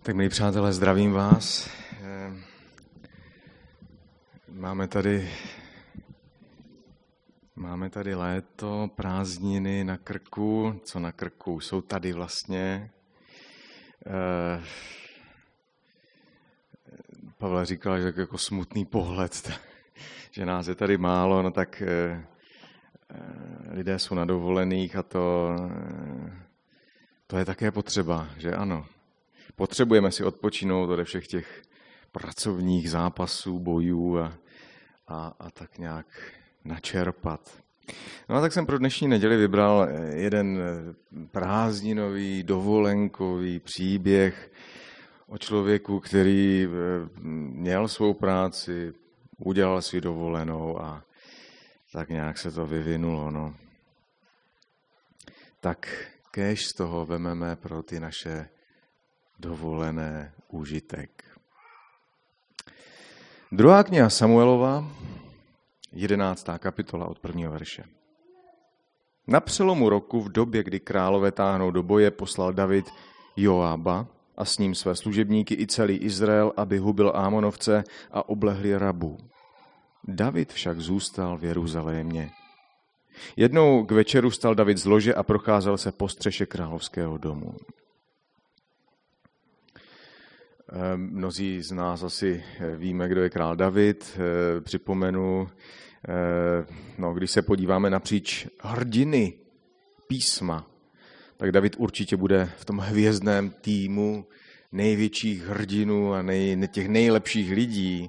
Tak milí přátelé, zdravím vás. Máme tady léto, prázdniny na krku. Co na krku? Jsou tady vlastně. Pavel říkal, že jako smutný pohled, že nás je tady málo, no tak lidé jsou na dovolených a to je také potřeba, že ano. Potřebujeme si odpočinout ode všech těch pracovních zápasů, bojů a tak nějak načerpat. No a tak jsem pro dnešní neděli vybral jeden prázdninový, dovolenkový příběh o člověku, který měl svou práci, udělal si dovolenou a tak nějak se to vyvinulo. No. Tak kéž z toho vememe pro ty naše dovolené užitek. 2. kniha Samuelova, 11. kapitola od 1. verše. Na přelomu roku, v době, kdy králové táhnou do boje, poslal David Joába a s ním své služebníky i celý Izrael, aby hubil Ámonovce a oblehli Rabu. David však zůstal v Jeruzalémě. Jednou k večeru vstal David z lože a procházel se po střeše královského domu. Mnozí z nás asi víme, kdo je král David. Připomenu, když se podíváme napříč hrdiny písma, tak David určitě bude v tom hvězdném týmu největších hrdinů a těch nejlepších lidí,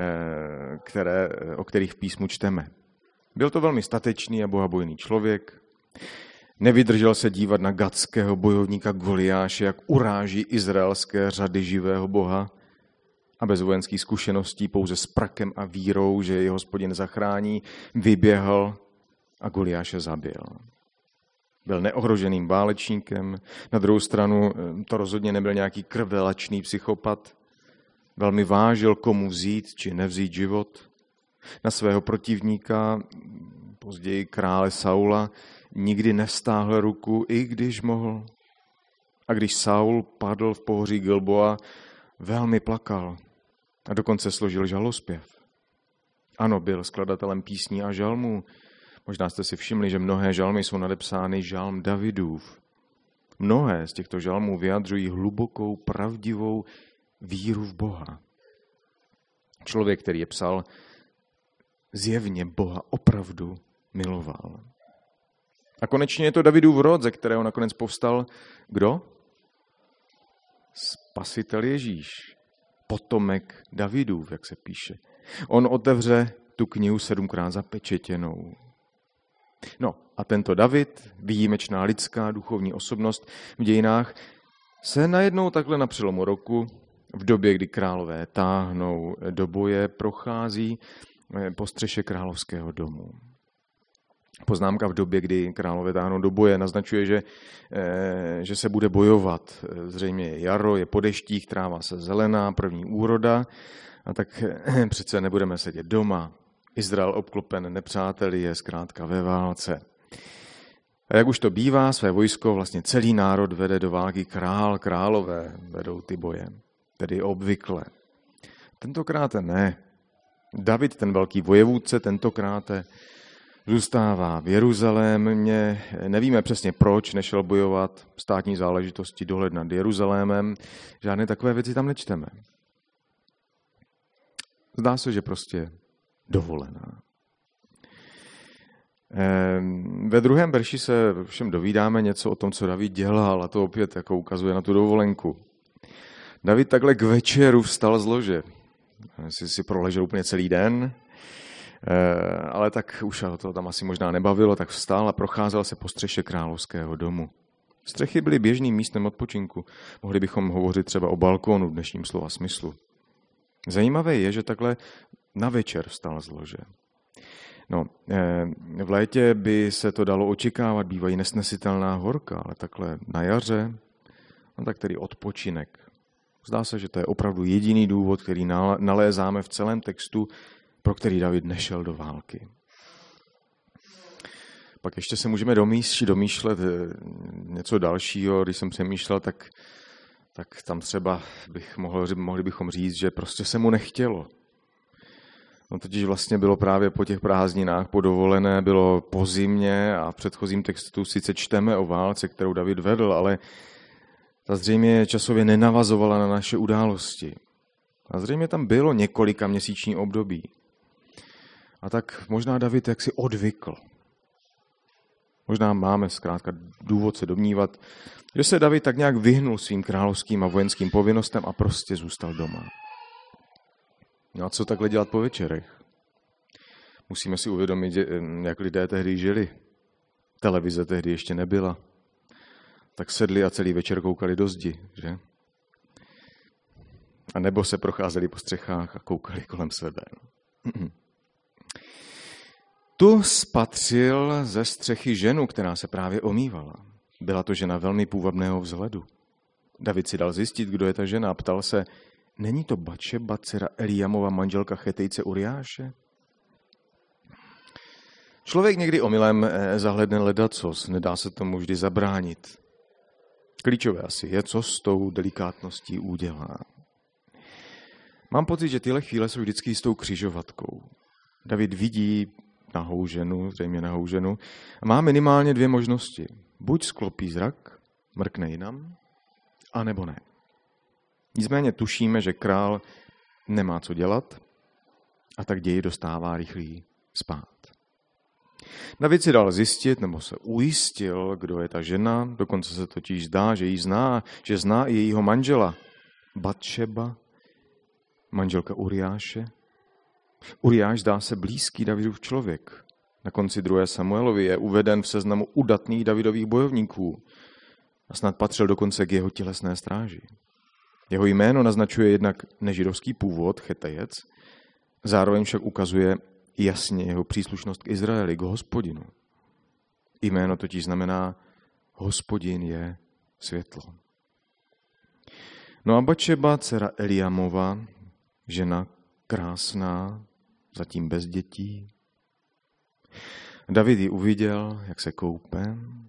o kterých v písmu čteme. Byl to velmi statečný a bohabojný člověk. Nevydržel se dívat na gatského bojovníka Goliáše, jak uráží izraelské řady živého Boha a bez vojenských zkušeností pouze s prakem a vírou, že jej Hospodin zachrání, vyběhl a Goliáše zabil. Byl neohroženým válečníkem, na druhou stranu to rozhodně nebyl nějaký krvelačný psychopat, velmi vážil, komu vzít či nevzít život. Na svého protivníka, později krále Saula, nikdy nevstáhl ruku, i když mohl. A když Saul padl v pohoří Gilboa, velmi plakal a dokonce složil žalospěv. Ano, byl skladatelem písní a žalmů. Možná jste si všimli, že mnohé žalmy jsou nadepsány žalm Davidův. Mnohé z těchto žalmů vyjadřují hlubokou, pravdivou víru v Boha. Člověk, který je psal, zjevně Boha opravdu miloval. A konečně je to Davidův rod, ze kterého nakonec povstal kdo? Spasitel Ježíš, potomek Davidův, jak se píše. On otevře tu knihu 7krát zapečetěnou. No a tento David, výjimečná lidská duchovní osobnost v dějinách, se najednou takhle na přelomu roku, v době, kdy králové táhnou do boje, prochází po střeše královského domu. Poznámka v době, kdy králové táhnou do boje, naznačuje, že se bude bojovat. Zřejmě je jaro, je po deštích, tráva se zelená, první úroda, a tak přece nebudeme sedět doma. Izrael obklopen nepřáteli je zkrátka ve válce. A jak už to bývá, své vojsko vlastně celý národ vede do války králové vedou ty boje, tedy obvykle. Tentokrát ne. David, ten velký vojevůdce, tentokrát zůstává v Jeruzalémě. Nevíme přesně proč, nešel bojovat, státní záležitosti, dohled nad Jeruzalémem. Žádné takové věci tam nečteme. Zdá se, že prostě dovolená. Ve 2. verši se všem dovídáme něco o tom, co David dělal, a to opět jako ukazuje na tu dovolenku. David takhle k večeru vstal z lože. Si proležel úplně celý den, ale tak už to tam asi možná nebavilo, tak vstal a procházel se po střeše královského domu. Střechy byly běžným místem odpočinku. Mohli bychom hovořit třeba o balkónu v dnešním slova smyslu. Zajímavé je, že takhle na večer vstal z lože. No, v létě by se to dalo očekávat, bývají nesnesitelná horka, ale takhle na jaře, no tak tedy odpočinek. Zdá se, že to je opravdu jediný důvod, který nalézáme v celém textu, pro který David nešel do války. Pak ještě se můžeme domýšlet něco dalšího. Když jsem přemýšlel, tak tak tam třeba mohli bychom říct, že prostě se mu nechtělo. No totiž vlastně bylo právě po těch prázdninách po dovolené, bylo po zimě a v předchozím textu sice čteme o válce, kterou David vedl, ale ta zřejmě časově nenavazovala na naše události. A zřejmě tam bylo několika měsíční období. A tak možná David jaksi odvykl. Možná máme zkrátka důvod se domnívat, že se David tak nějak vyhnul svým královským a vojenským povinnostem a prostě zůstal doma. No a co takhle dělat po večerech? Musíme si uvědomit, jak lidé tehdy žili. Televize tehdy ještě nebyla. Tak sedli a celý večer koukali do zdi, že? A nebo se procházeli po střechách a koukali kolem sebe. Tu spatřil ze střechy ženu, která se právě omývala. Byla to žena velmi půvabného vzhledu. David si dal zjistit, kdo je ta žena a ptal se, není to Batšeba, dcera Eliamova, manželka Chetejce Uriáše? Člověk někdy omylem zahledne ledacos, nedá se tomu vždy zabránit. Klíčové asi je, co s tou delikátností udělá. Mám pocit, že tyhle chvíle jsou vždycky s tou křižovatkou. David vidí nahou ženu, zřejmě nahou ženu, a má minimálně dvě možnosti. Buď sklopí zrak, mrkne jinam, anebo ne. Nicméně tušíme, že král nemá co dělat a tak ději dostává rychlý spát. David si dal zjistit, nebo se ujistil, kdo je ta žena, dokonce se totiž zdá, že ji zná, že zná i jejího manžela, Batšeba, manželka Uriáše. Uriáš zdá se blízký Davidův člověk. Na konci 2. Samuelovi je uveden v seznamu udatných Davidových bojovníků a snad patřil dokonce k jeho tělesné stráži. Jeho jméno naznačuje jednak nežidovský původ, Chetejec, zároveň však ukazuje jasně jeho příslušnost k Izraeli, k Hospodinu. Jméno totiž znamená Hospodin je světlo. No a Batšeba, dcera Eliamova, žena krásná, zatím bez dětí. David ji uviděl, jak se koupe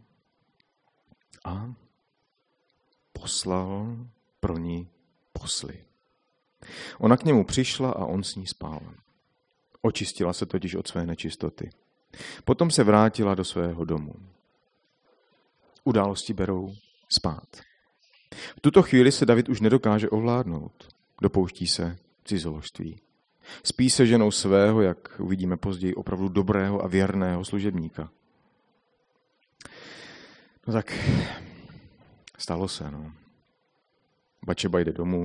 a poslal pro ní posly. Ona k němu přišla a on s ní spal. Očistila se totiž od své nečistoty. Potom se vrátila do svého domu. Události berou spát. V tuto chvíli se David už nedokáže ovládnout. Dopouští se cizoložství. Spí se ženou svého, jak uvidíme později, opravdu dobrého a věrného služebníka. No tak, stalo se, no. Batšeba jde domů.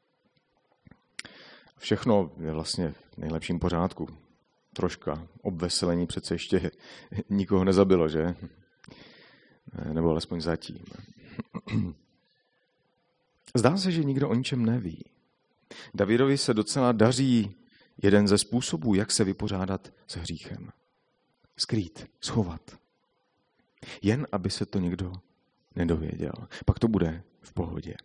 Všechno je vlastně v nejlepším pořádku. Troška obveselení přece ještě nikoho nezabilo, že? Nebo alespoň zatím. Zdá se, že nikdo o ničem neví. Davidovi se docela daří jeden ze způsobů, jak se vypořádat se hříchem. Skrýt, schovat. Jen aby se to nikdo nedověděl. Pak to bude v pohodě.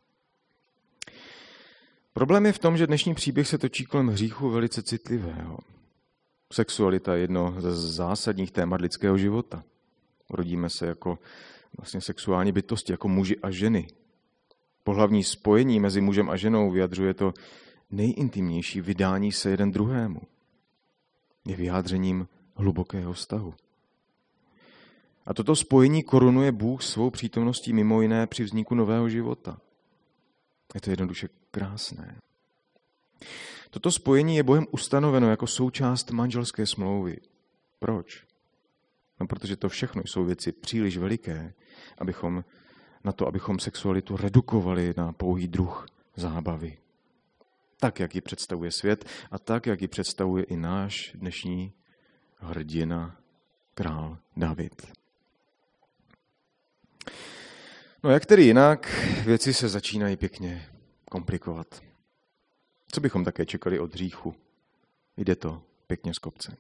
Problém je v tom, že dnešní příběh se točí kolem hříchu velice citlivého. Sexualita je jedno ze zásadních témat lidského života. Rodíme se jako vlastně sexuální bytosti, jako muži a ženy. Pohlavní spojení mezi mužem a ženou vyjadřuje to nejintimnější vydání se jeden druhému. Je vyjádřením hlubokého vztahu. A toto spojení korunuje Bůh svou přítomností mimo jiné při vzniku nového života. Je to jednoduše krásné. Toto spojení je Bohem ustanoveno jako součást manželské smlouvy. Proč? No, protože to všechno jsou věci příliš veliké, abychom sexualitu redukovali na pouhý druh zábavy. Tak, jak ji představuje svět a tak, jak ji představuje i náš dnešní hrdina, král David. No jak tedy jinak, věci se začínají pěkně komplikovat. Co bychom také čekali od hříchu? Jde to pěkně z kopce.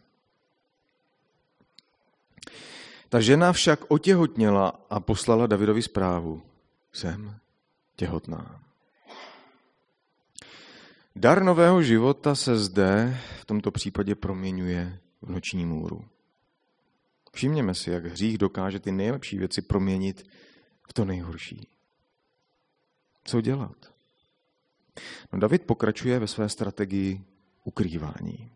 Ta žena však otěhotněla a poslala Davidovi zprávu. Jsem těhotná. Dar nového života se zde v tomto případě proměňuje v noční můru. Všimněme si, jak hřích dokáže ty nejlepší věci proměnit v to nejhorší. Co dělat? No, David pokračuje ve své strategii ukrývání.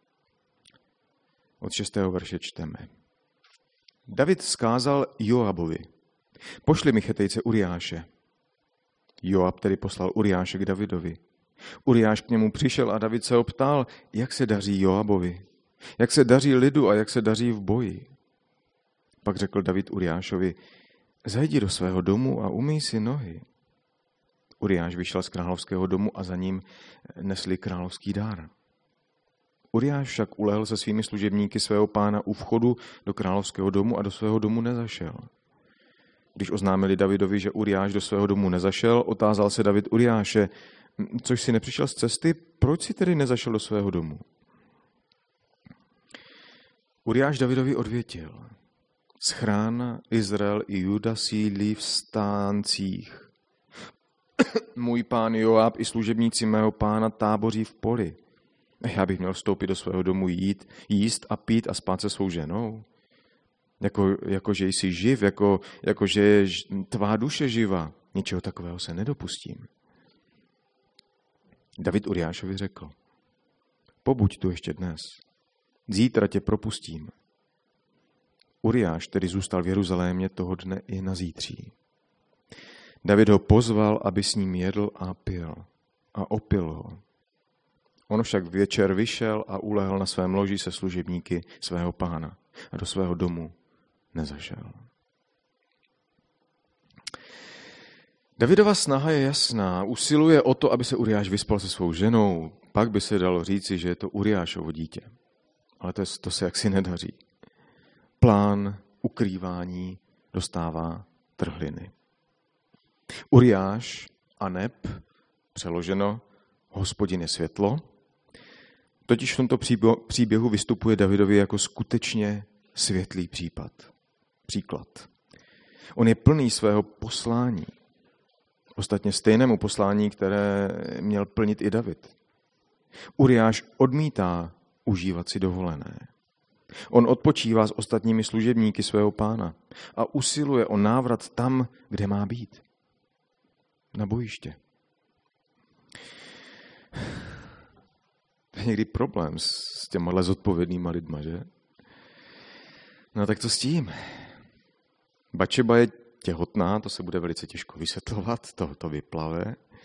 Od 6. verše čteme. David vzkázal Joabovi, pošli mi Chetejce Uriáše. Joab tedy poslal Uriáše k Davidovi. Uriáš k němu přišel a David se ho ptal, jak se daří Joabovi, jak se daří lidu a jak se daří v boji. Pak řekl David Uriášovi, zajdi do svého domu a umyj si nohy. Uriáš vyšel z královského domu a za ním nesli královský dár. Uriáš však ulehl se svými služebníky svého pána u vchodu do královského domu a do svého domu nezašel. Když oznámili Davidovi, že Uriáš do svého domu nezašel, otázal se David Uriáše, což si nepřišel z cesty, proč si tedy nezašel do svého domu? Uriáš Davidovi odvětil, schrána Izrael i Juda sídlí v stáncích. Můj pán Joab i služebníci mého pána táboří v poli. Já bych měl vstoupit do svého domu jíst a pít a spát se svou ženou? Jako že jsi živ, jako že je tvá duše živa. Ničeho takového se nedopustím. David Uriášovi řekl, pobuď tu ještě dnes, zítra tě propustím. Uriáš tedy zůstal v Jeruzalémě toho dne i na zítří. David ho pozval, aby s ním jedl a pil a opil ho. On však večer vyšel a ulehl na svém loži se služebníky svého pána a do svého domu nezašel. Davidova snaha je jasná. Usiluje o to, aby se Uriáš vyspal se svou ženou. Pak by se dalo říci, že je to Uriášovo dítě. Ale to se jaksi nedaří. Plán ukrývání dostává trhliny. Uriáš a neb, přeloženo Hospodin je světlo, totiž v tomto příběhu vystupuje Davidovi jako skutečně světlý příklad. On je plný svého poslání. Ostatně stejnému poslání, které měl plnit i David. Uriáš odmítá užívat si dovolené. On odpočívá s ostatními služebníky svého pána a usiluje o návrat tam, kde má být. Na bojiště. To je někdy problém s těma zodpovědnýma lidma, že? No tak co s tím? Batšeba je těhotná, to se bude velice těžko vysvětlovat, to vyplave.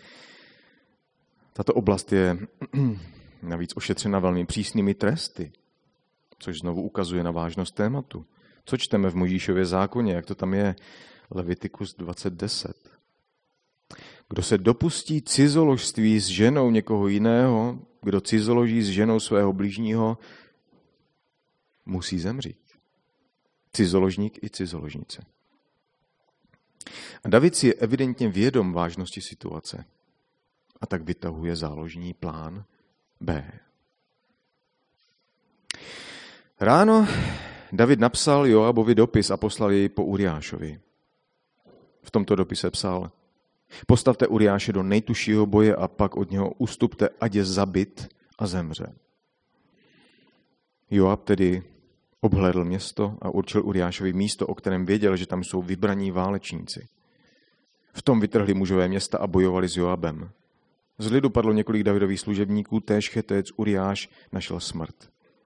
Tato oblast je navíc ošetřena velmi přísnými tresty, což znovu ukazuje na vážnost tématu. Co čteme v Mojžíšově zákoně, jak to tam je? Levitikus 20:10. Kdo se dopustí cizoložství s ženou někoho jiného, kdo cizoloží s ženou svého bližního, musí zemřít. Cizoložník i cizoložnice. A David si je evidentně vědom vážnosti situace a tak vytahuje záložní plán B. Ráno David napsal Joabovi dopis a poslal jej po Uriášovi. V tomto dopise psal, postavte Uriáše do nejtužšího boje a pak od něho ustupte, ať je zabit a zemře. Joab tedy obhlédl město a určil Uriášovi místo, o kterém věděl, že tam jsou vybraní válečníci. V tom vytrhli mužové města a bojovali s Joabem. Z lidu padlo několik Davidových služebníků, též Chetejec Uriáš našel smrt.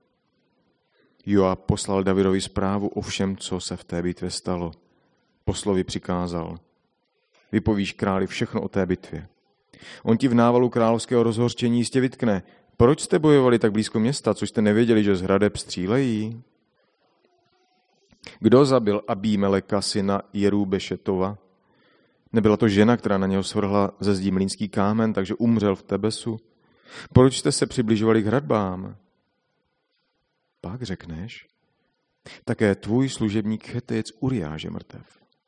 Joab poslal Davidovi zprávu o všem, co se v té bitvě stalo. Poslovi přikázal, vypovíš králi všechno o té bitvě. On ti v návalu královského rozhořčení jistě vytkne, proč jste bojovali tak blízko města, což jste nevěděli, že z hradeb střílejí? Kdo zabil Abímeleka, syna Jerubešetova? Nebyla to žena, která na něho svrhla ze zdí mlýnský kámen, takže umřel v Tebesu? Proč jste se přibližovali k hradbám? Pak řekneš, také tvůj služebník Chetejec Uriáš je mrtev.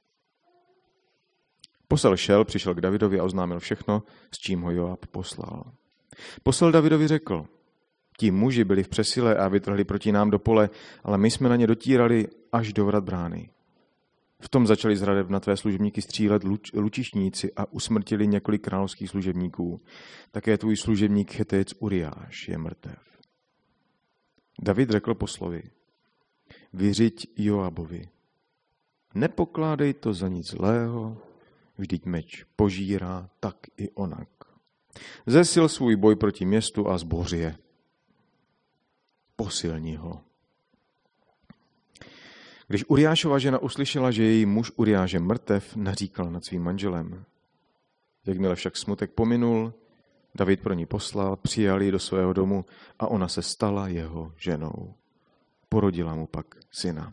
Posel šel, přišel k Davidovi a oznámil všechno, s čím ho Joab poslal. Posel Davidovi řekl, ti muži byli v přesile a vytrhli proti nám do pole, ale my jsme na ně dotírali až do vrat brány. V tom začali z hradeb na tvé služebníky střílet lučišníci a usmrtili několik královských služebníků. Také tvůj služebník Chetejec Uriáš je mrtev. David řekl poslovi, vyřiď Joabovi, nepokládej to za nic zlého, vždyť meč požírá tak i onak. Zesil svůj boj proti městu a zboři je. Posilni ho. Když Uriášova žena uslyšela, že její muž Uriáš je mrtev, naříkala nad svým manželem. Jakmile však smutek pominul, David pro ní poslal, přijal ji do svého domu a ona se stala jeho ženou. Porodila mu pak syna.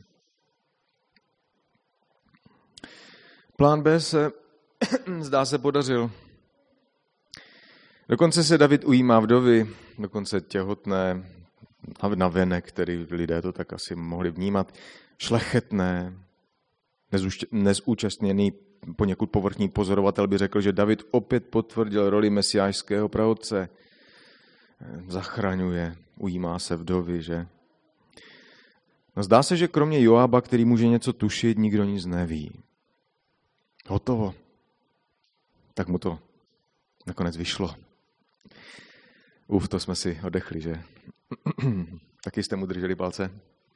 Plán B se, zdá se, podařil. Dokonce se David ujímá vdovy, dokonce těhotné, navenek, který lidé to tak asi mohli vnímat, šlechetné, nezúčastněný, poněkud povrchní pozorovatel by řekl, že David opět potvrdil roli mesiášského praotce. Zachraňuje, ujímá se vdovy, že? No zdá se, že kromě Joába, který může něco tušit, nikdo nic neví. Hotovo. Tak mu to nakonec vyšlo. To jsme si oddechli, že? Taky jste mu drželi palce?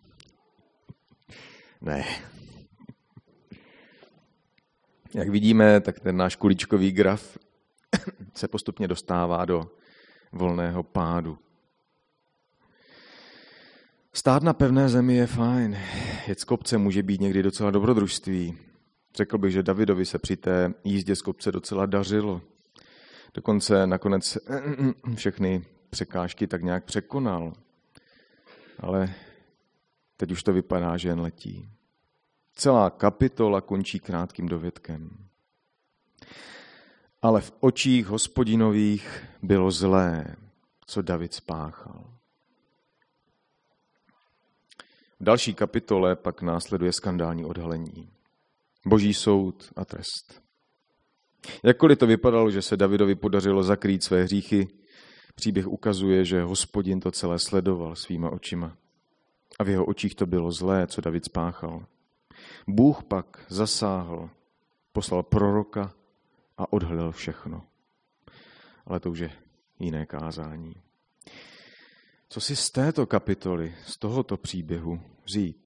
Ne. Jak vidíme, tak ten náš kuličkový graf se postupně dostává do volného pádu. Stát na pevné zemi je fajn. Jet z kopce může být někdy docela dobrodružství. Řekl bych, že Davidovi se při té jízdě z kopce docela dařilo. Dokonce nakonec všechny překážky tak nějak překonal. Ale teď už to vypadá, že jen letí. Celá kapitola končí krátkým dovětkem. Ale v očích Hospodinových bylo zlé, co David spáchal. V další kapitole pak následuje skandální odhalení. Boží soud a trest. Jakkoliv to vypadalo, že se Davidovi podařilo zakrýt své hříchy, příběh ukazuje, že Hospodin to celé sledoval svýma očima. A v jeho očích to bylo zlé, co David spáchal. Bůh pak zasáhl, poslal proroka a odhalil všechno. Ale to už je jiné kázání. Co si z této kapitoly, z tohoto příběhu vzít?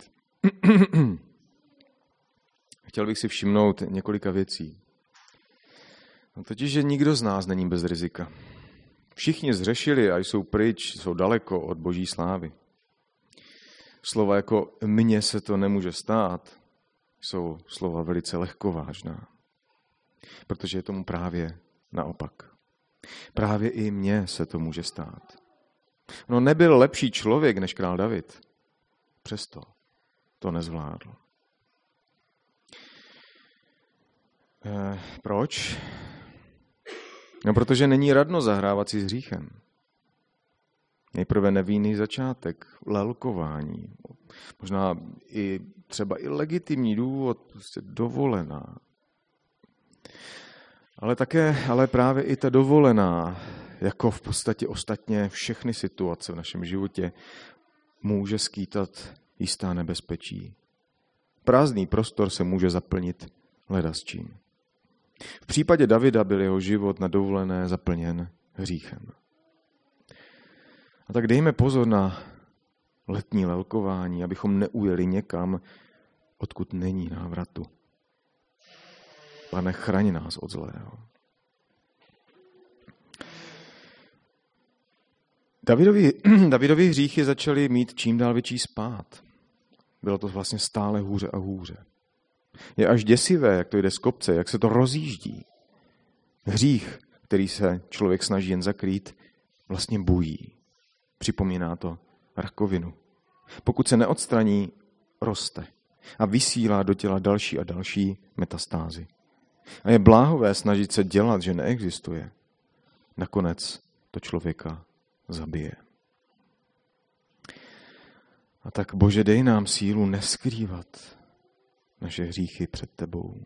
Chtěl bych si všimnout několika věcí. No totiž, že nikdo z nás není bez rizika. Všichni zřešili a jsou pryč, jsou daleko od boží slávy. Slova jako mně se to nemůže stát, jsou slova velice lehkovážná. Protože je tomu právě naopak. Právě i mně se to může stát. No nebyl lepší člověk než král David. Přesto to nezvládl. Proč? No protože není radno zahrávat si s hříchem. Nejprve nevinný začátek, lelkování, možná i třeba i legitimní důvod, prostě dovolená. Ale právě i ta dovolená, jako v podstatě ostatně všechny situace v našem životě, může skýtat jistá nebezpečí. Prázdný prostor se může zaplnit ledasčím. V případě Davida byl jeho život na dovolené zaplněn hříchem. A tak dejme pozor na letní lelkování, abychom neujeli někam, odkud není návratu. Pane, chraň nás od zlého. Davidovi hříchy začaly mít čím dál větší spád. Bylo to vlastně stále hůře a hůře. Je až děsivé, jak to jde z kopce, jak se to rozjíždí. Hřích, který se člověk snaží jen zakrýt, vlastně bují. Připomíná to rakovinu. Pokud se neodstraní, roste a vysílá do těla další a další metastázy. A je bláhové snažit se dělat, že neexistuje. Nakonec to člověka zabije. A tak, Bože, dej nám sílu neskrývat naše hříchy před tebou.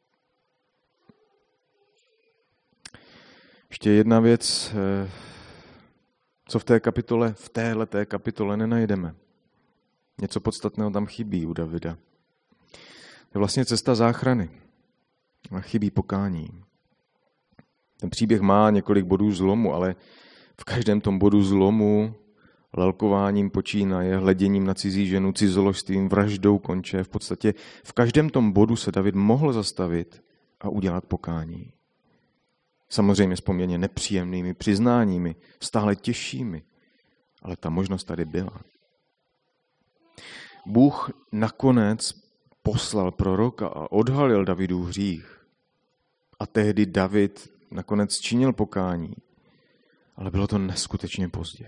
Ještě jedna věc, co v téhleté kapitole nenajdeme. Něco podstatného tam chybí u Davida. To je vlastně cesta záchrany. A chybí pokání. Ten příběh má několik bodů zlomu, ale v každém tom bodu zlomu lelkováním počínaje, hleděním na cizí ženu, cizoložstvím, vraždou konče. V podstatě v každém tom bodu se David mohl zastavit a udělat pokání. Samozřejmě s poměrně nepříjemnými přiznáními, stále těžšími, ale ta možnost tady byla. Bůh nakonec poslal proroka a odhalil Davidův hřích. A tehdy David nakonec činil pokání, ale bylo to neskutečně pozdě.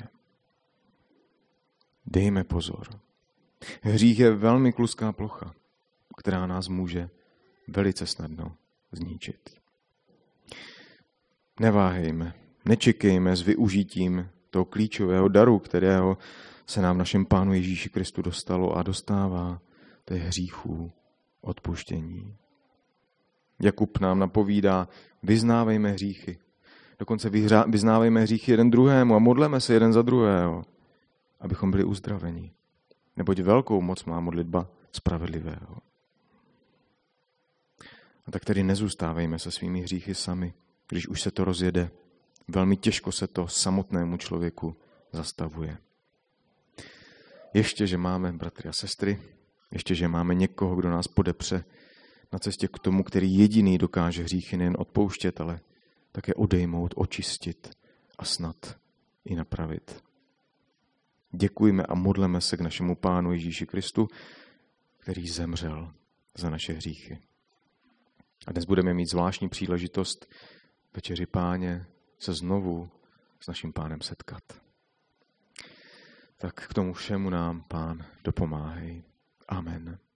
Dejme pozor. Hřích je velmi kluská plocha, která nás může velice snadno zničit. Neváhejme, nečekejme s využitím toho klíčového daru, kterého se nám našem Pánu Ježíši Kristu dostalo a dostává, to je hříchů odpuštění. Jakub nám napovídá, vyznávejme hříchy. Dokonce vyznávejme hříchy jeden druhému a modleme se jeden za druhého, abychom byli uzdraveni. Neboť velkou moc má modlitba spravedlivého. A tak tedy nezůstávejme se svými hříchy sami, když už se to rozjede. Velmi těžko se to samotnému člověku zastavuje. Ještě, že máme bratry a sestry, ještě, že máme někoho, kdo nás podepře na cestě k tomu, který jediný dokáže hříchy nejen odpouštět, ale také odejmout, očistit a snad i napravit. Děkujme a modleme se k našemu Pánu Ježíši Kristu, který zemřel za naše hříchy. A dnes budeme mít zvláštní příležitost večeři Páně se znovu s naším Pánem setkat. Tak k tomu všemu nám Pán dopomáhej. Amen.